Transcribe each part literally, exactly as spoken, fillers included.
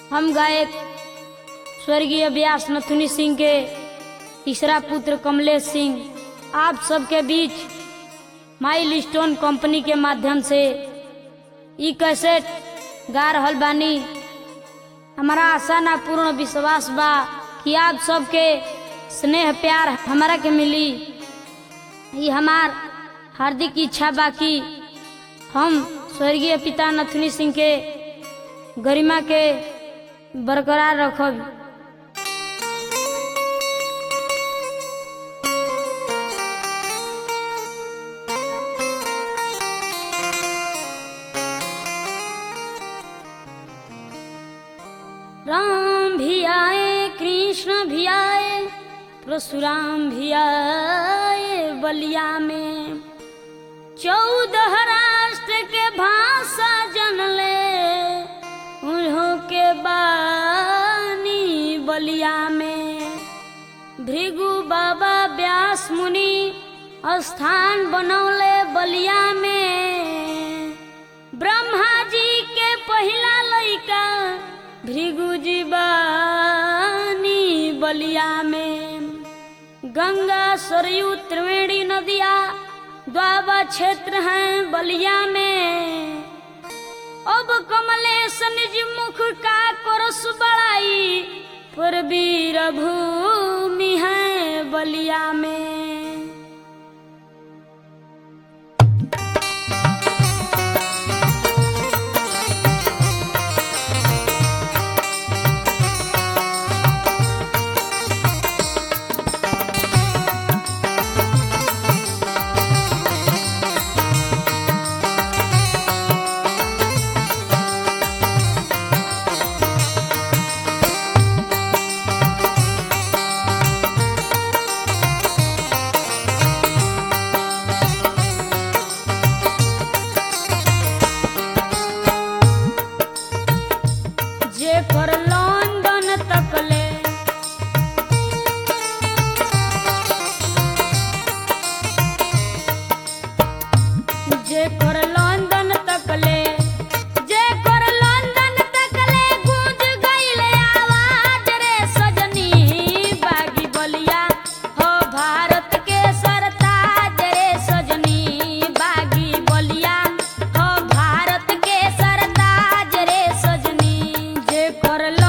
हम गायक स्वर्गीय व्यास नथुनी सिंह के तीसरा पुत्र कमलेश सिंह आप सबके बीच माइल स्टोन कंपनी के माध्यम से ई कैसेट गा रहल बानी। हमारा आशा ना पूर्ण विश्वास बा कि आप सबके स्नेह प्यार हमारा के मिली। ये हमार हार्दिक इच्छा बा कि हम स्वर्गीय पिता नथुनी सिंह के गरिमा के बरकरार रखब। राम भी आए, कृष्ण भी आए, परशुराम भी आए बलिया में। चौदह राष्ट्र के भाषा जनले उन्हों के बानी बलिया में। भृगु बाबा व्यास मुनि स्थान बनौले बलिया में। ब्रह्मा जी के पहला लइका भृगु जी बानी बलिया में। गंगा सरयू त्रिवेणी नदिया द्वाबा क्षेत्र हैं बलिया में। अब कमलेश निज मुख का करस बड़ाई पर वीर भूमि है बलिया में। कर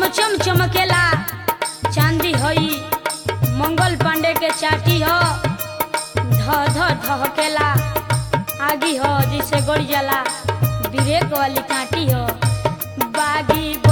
चमचम चमकेला चांदी हई मंगल पांडे के चाटी हो ध ध धहकेला आगी हो जिसे गड़ जाला ब्रेक वाली काटी हो बागी